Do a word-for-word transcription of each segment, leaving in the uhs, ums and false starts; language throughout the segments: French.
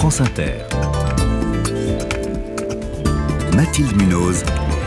France Inter. Mathilde Munoz.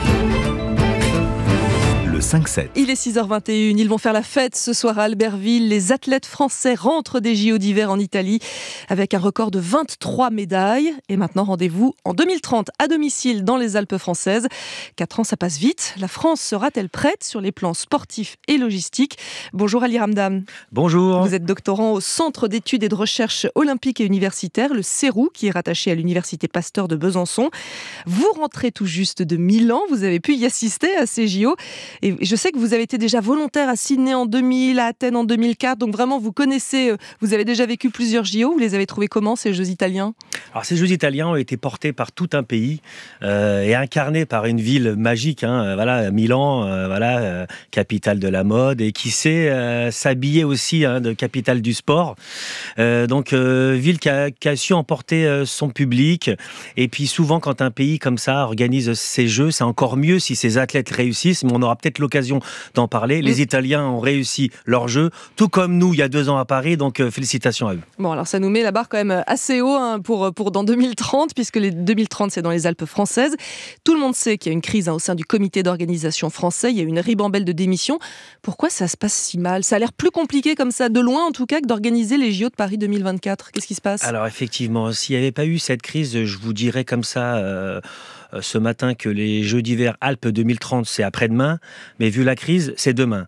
cinq sept. Il est six heures vingt et une, ils vont faire la fête ce soir à Albertville. Les athlètes français rentrent des J O d'hiver en Italie avec un record de vingt-trois médailles. Et maintenant, rendez-vous en deux mille trente à domicile dans les Alpes françaises. Quatre ans, ça passe vite. La France sera-t-elle prête sur les plans sportifs et logistiques ? Bonjour Ali Ramdam. Bonjour. Vous êtes doctorant au Centre d'études et de recherche olympique et universitaire, le CEROU, qui est rattaché à l'Université Pasteur de Besançon. Vous rentrez tout juste de Milan, vous avez pu y assister à ces J O. Et je sais que vous avez été déjà volontaire à Sydney en deux mille, à Athènes en deux mille quatre, donc vraiment vous connaissez, vous avez déjà vécu plusieurs J O. Vous les avez trouvés comment, ces Jeux italiens ? Alors ces Jeux italiens ont été portés par tout un pays euh, et incarnés par une ville magique, hein, voilà, Milan, euh, voilà, euh, capitale de la mode et qui sait euh, s'habiller aussi hein, de capitale du sport. Euh, donc euh, ville qui a, qui a su emporter euh, son public. Et puis souvent quand un pays comme ça organise ses Jeux, c'est encore mieux si ses athlètes réussissent, mais on aura peut-être l'occasion d'en parler. Les Italiens ont réussi leur jeu, tout comme nous il y a deux ans à Paris, donc euh, félicitations à eux. Bon, alors ça nous met la barre quand même assez haut hein, pour, pour dans deux mille trente, puisque les deux mille trente c'est dans les Alpes françaises. Tout le monde sait qu'il y a une crise hein, au sein du comité d'organisation français, il y a une ribambelle de démissions. Pourquoi ça se passe si mal ? Ça a l'air plus compliqué comme ça, de loin en tout cas, que d'organiser les J O de Paris deux mille vingt-quatre. Qu'est-ce qui se passe ? Alors effectivement, s'il n'y avait pas eu cette crise, je vous dirais comme ça... Euh ce matin que les Jeux d'hiver Alpes deux mille trente, c'est après-demain, mais vu la crise, c'est demain.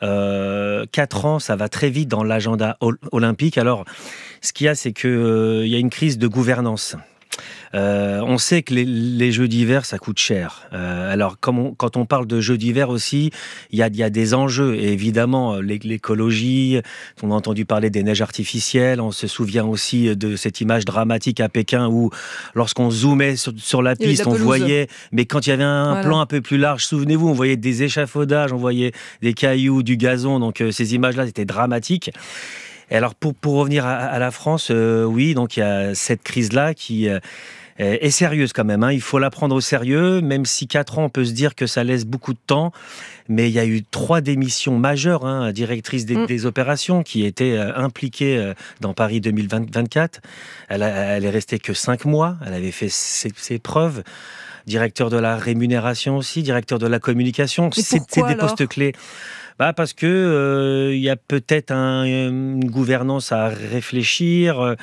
Euh, quatre ans, ça va très vite dans l'agenda olympique. Alors, ce qu'il y a, c'est qu'il euh, y a une crise de gouvernance. Euh, on sait que les, les Jeux d'hiver, ça coûte cher. Euh, alors, comme on, quand on parle de Jeux d'hiver aussi, il y a, y a des enjeux. Et évidemment, l'écologie, on a entendu parler des neiges artificielles. On se souvient aussi de cette image dramatique à Pékin où, lorsqu'on zoomait sur, sur la piste, on voyait... Mais quand il y avait un voilà. plan un peu plus large, souvenez-vous, on voyait des échafaudages, on voyait des cailloux, du gazon. Donc, euh, ces images-là, c'était dramatique. Et alors, pour, pour revenir à, à la France, euh, oui, donc il y a cette crise-là qui... Euh, est sérieuse quand même, hein. Il faut la prendre au sérieux, même si quatre ans, on peut se dire que ça laisse beaucoup de temps. Mais il y a eu trois démissions majeures, hein, directrices des, mmh. des opérations qui étaient euh, impliquées euh, dans Paris deux mille vingt-quatre. Elle, a, elle est restée que cinq mois, elle avait fait ses, ses preuves. Directeur de la rémunération aussi, directeur de la communication. C'est, c'est des postes clés. Bah parce que euh, y a peut-être un, une gouvernance à réfléchir,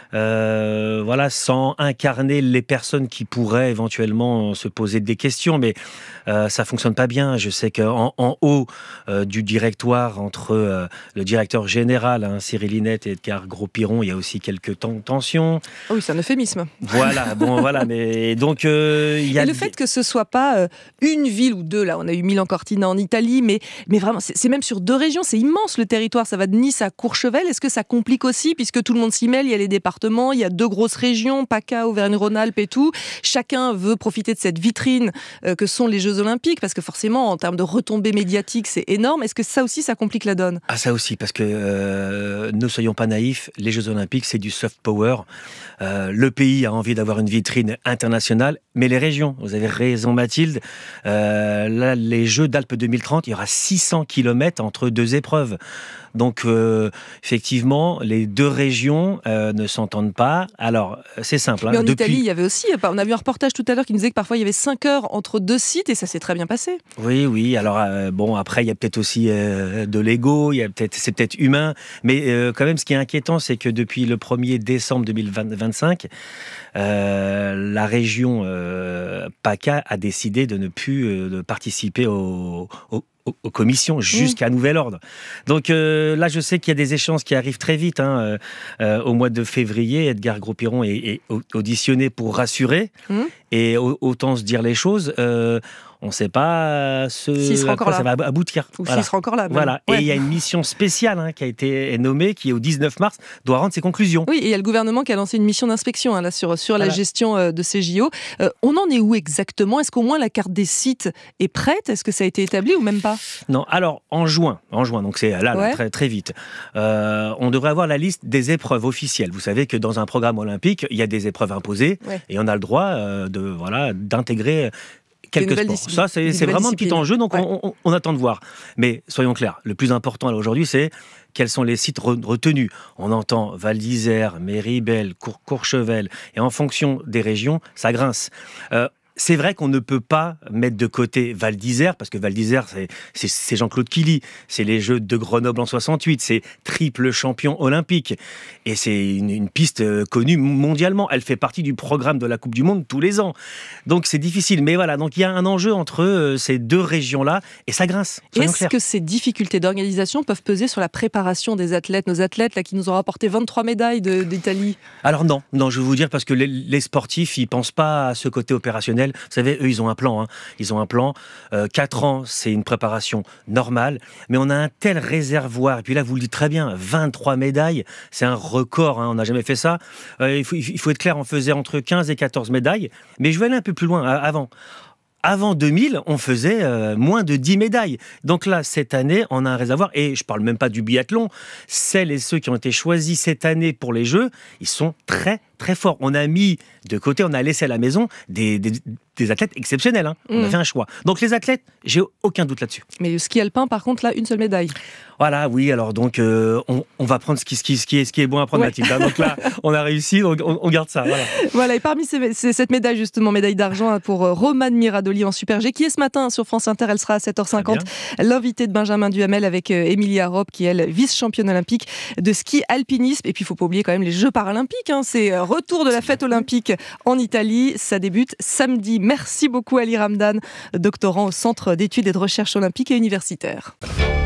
euh, voilà, sans incarner les personnes qui pourraient éventuellement se poser des questions, mais euh, ça fonctionne pas bien. Je sais qu'en en haut euh, du directoire, entre euh, le directeur général, hein, Cyril Linette et Edgar Gros-Piron, il y a aussi quelques ten- tensions. Oh oui, c'est un euphémisme. Voilà, bon, voilà, mais donc euh, il y a et le fait que ce soit pas euh, une ville ou deux, là, on a eu Milan-Cortina en Italie, mais mais vraiment. C'est, c'est même sur deux régions, c'est immense le territoire, ça va de Nice à Courchevel. Est-ce que ça complique aussi, puisque tout le monde s'y mêle, il y a les départements, il y a deux grosses régions, PACA, Auvergne-Rhône-Alpes et tout. Chacun veut profiter de cette vitrine euh, que sont les Jeux Olympiques, parce que forcément, en termes de retombées médiatiques, c'est énorme. Est-ce que ça aussi, ça complique la donne ? Ah, ça aussi, parce que euh, ne soyons pas naïfs, les Jeux Olympiques, c'est du soft power. Euh, le pays a envie d'avoir une vitrine internationale, mais les régions, vous avez raison Mathilde, euh, là, les Jeux d'Alpes deux mille trente, il y aura six cents kilomètres entre deux épreuves. Donc, euh, effectivement, les deux régions euh, ne s'entendent pas. Alors, c'est simple. Hein, mais en depuis... Italie, il y avait aussi, on a vu un reportage tout à l'heure qui nous disait que parfois il y avait cinq heures entre deux sites et ça s'est très bien passé. Oui, oui. Alors, euh, bon, après, il y a peut-être aussi euh, de l'ego, il y a peut-être, c'est peut-être humain. Mais euh, quand même, ce qui est inquiétant, c'est que depuis le premier décembre deux mille vingt-cinq, euh, la région euh, PACA a décidé de ne plus euh, de participer au, au aux commissions jusqu'à mmh. nouvel ordre. Donc euh, là, je sais qu'il y a des échéances qui arrivent très vite. Hein. Euh, euh, au mois de février, Edgar Gros-Piron est, est auditionné pour rassurer. Mmh. Et autant se dire les choses, euh, on ne sait pas ce à quoi ça va aboutir. Ou voilà. s'il sera encore là. Même. Voilà. Ouais. Et il y a une mission spéciale hein, qui a été nommée, qui au dix-neuf mars doit rendre ses conclusions. Oui, et il y a le gouvernement qui a lancé une mission d'inspection hein, là, sur, sur voilà. la gestion euh, de ces J O. Euh, on en est où exactement ? Est-ce qu'au moins la carte des sites est prête ? Est-ce que ça a été établi ou même pas ? Non, alors en juin, en juin, donc c'est là, là ouais. très, très vite, euh, on devrait avoir la liste des épreuves officielles. Vous savez que dans un programme olympique, il y a des épreuves imposées ouais. et on a le droit euh, de, voilà, d'intégrer quelques sports. Ça, c'est, c'est vraiment un petit enjeu, donc ouais. on, on, on attend de voir. Mais soyons clairs, le plus important là, aujourd'hui, c'est quels sont les sites retenus. On entend Val d'Isère, Méribel, Cour- Courchevel, et en fonction des régions, ça grince. Euh, C'est vrai qu'on ne peut pas mettre de côté Val d'Isère, parce que Val d'Isère, c'est, c'est, c'est Jean-Claude Killy, c'est les Jeux de Grenoble en soixante-huit, c'est triple champion olympique. Et c'est une, une piste connue mondialement. Elle fait partie du programme de la Coupe du Monde tous les ans. Donc c'est difficile. Mais voilà, donc il y a un enjeu entre ces deux régions-là, et ça grince. Est-ce clairs. que ces difficultés d'organisation peuvent peser sur la préparation des athlètes, nos athlètes là, qui nous ont rapporté vingt-trois médailles de, d'Italie ? Alors non, non, je vais vous dire, parce que les, les sportifs, ils ne pensent pas à ce côté opérationnel. Vous savez, eux, ils ont un plan. Hein. Ils ont un plan. Euh, quatre ans, c'est une préparation normale. Mais on a un tel réservoir. Et puis là, vous le dites très bien, vingt-trois médailles, c'est un record. Hein. On n'a jamais fait ça. Euh, il, faut, il faut être clair, on faisait entre quinze et quatorze médailles. Mais je vais aller un peu plus loin. Avant. Avant deux mille, on faisait euh, moins de dix médailles. Donc là, cette année, on a un réservoir. Et je ne parle même pas du biathlon. Celles et ceux qui ont été choisis cette année pour les Jeux, ils sont très, très forts. On a mis de côté, on a laissé à la maison des, des, des athlètes exceptionnels. Hein. On mmh. a fait un choix. Donc les athlètes, j'ai aucun doute là-dessus. Mais le ski alpin, par contre, là, une seule médaille. Voilà, oui, alors donc euh, on, on va prendre ce qui, ce, qui, ce, qui est, ce qui est bon à prendre, ouais. Mathilde. Donc là, on a réussi, donc on, on garde ça. Voilà. Voilà, et parmi ces, ces, cette médaille, justement, médaille d'argent pour euh, Romane Miradoli en Super G, qui est ce matin sur France Inter, elle sera à sept heures cinquante. L'invité de Benjamin Duhamel avec euh, Emilia Robb, qui est elle, vice-championne olympique de ski alpinisme. Et puis, il ne faut pas oublier quand même les Jeux paralympiques. Hein. C'est euh, retour de la fête olympique en Italie. Ça débute samedi. Merci beaucoup, Ali Ramdan, doctorant au Centre d'études et de recherche olympiques et universitaires.